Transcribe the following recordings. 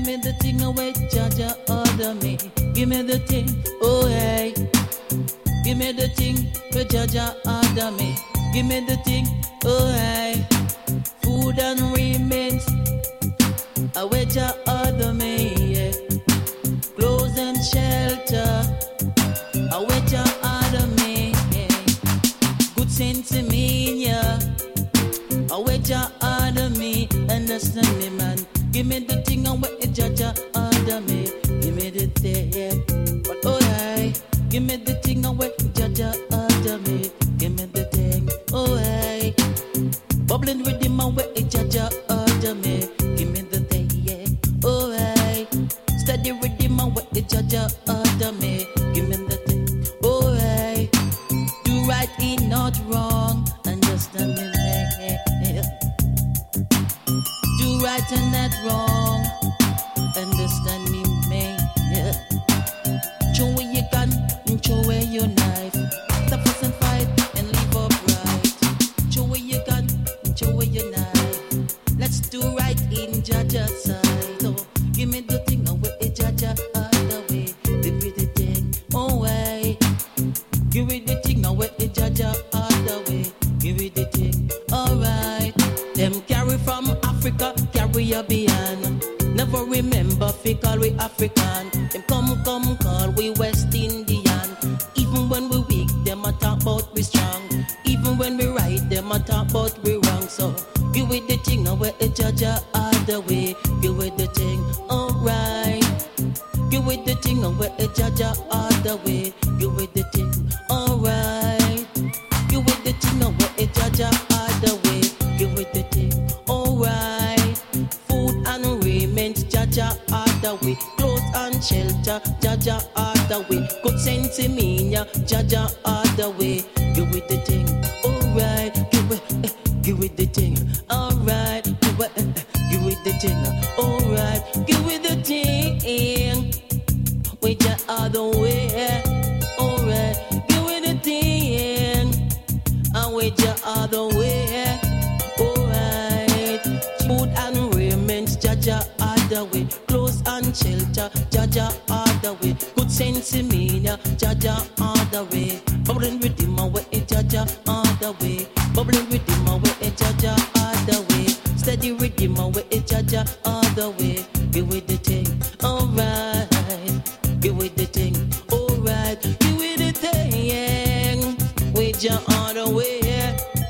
me the thing away, Jaja order me. Give me the thing, oh hey. Give me the thing, where Jaja order me. Give me the thing, oh hey. Food and remains, away Jaja order me, yeah. Clothes and shelter, away Jaja order me, yeah. Good sense in me, yeah. Away Jaja order me, understand me, man. Give me the thing away Jaja order me. Give me the thing, but oh hey. Give me the thing away Jaja order me. Give me the thing, oh hey. Bubbling with him away Jaja order me. Give me the thing, yeah, oh hey. Steady with him away Jaja order me. Give me the thing, oh hey. Do right in not wrong, understand me, yeah. Do right and not wrong, understand me, man. Yeah. Throw away your gun and throw away your knife. Stop fuss and fight and live upright. Throw away your gun and throw away your knife. Let's do right in Jaja's side. Oh, give me the thing away, Jaja, other way. Give me the thing, oh way. Give me the thing away, Jaja, other way. Give me the thing, alright. Them carry from Africa, Caribbean. Never remember fi call we African. Them come call we West Indian. Even when we weak, them a talk about we strong. Even when we right, them a talk about we wrong. So give it the thing away, Jaja other way. Give it the thing, alright. Give it the thing away, Jaja other way. Give it the thing, alright. Give it the thing away, Jaja other way. Give it the thing, alright. Food and raiment, Jaja other way. Clothes and shelter, Jaja other way. Good sense in me, Jaja other way. Give it the thing, alright. Give it the thing, alright. Give it the thing, alright. Give it the thing, with your other way, alright. Give it the thing, and with your other way, alright. Food and raiment, Jaja other way. Clothes and shelter, Jaja other way. Good sense in me, Jaja other way. Bubbling with him away, Jaja other way. Bubbling with him away, Jaja other way. Steady with him away, Jaja other way. Give it the thing, alright. Give it the thing, alright. Give it the thing, with your other way.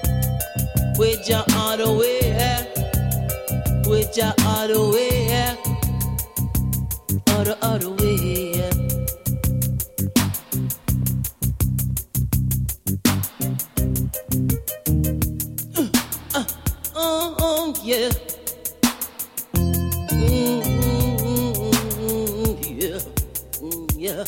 With your other way. With your other way. Other way. Oh, yeah. Yeah. Yeah.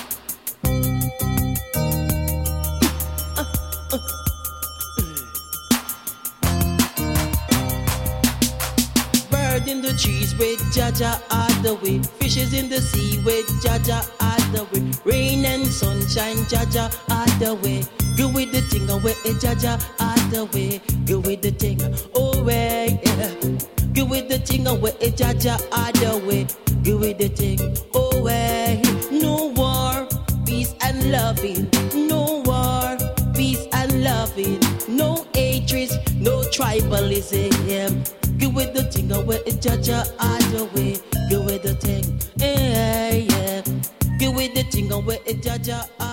Bird in the trees with Jaja other way. Fishes in the sea with Jaja other way. Rain and sunshine, Jaja other way. Go with the thing away, Jaja other way. Go with the thing away, yeah. Go with the thing away, Jaja other way. Go with the thing away. No war, peace and loving. No war, peace and loving. No hatred, no tribalism. Go with the thing away, Jaja other way. Go with the thing, yeah, yeah. Go with the thing away, Jaja.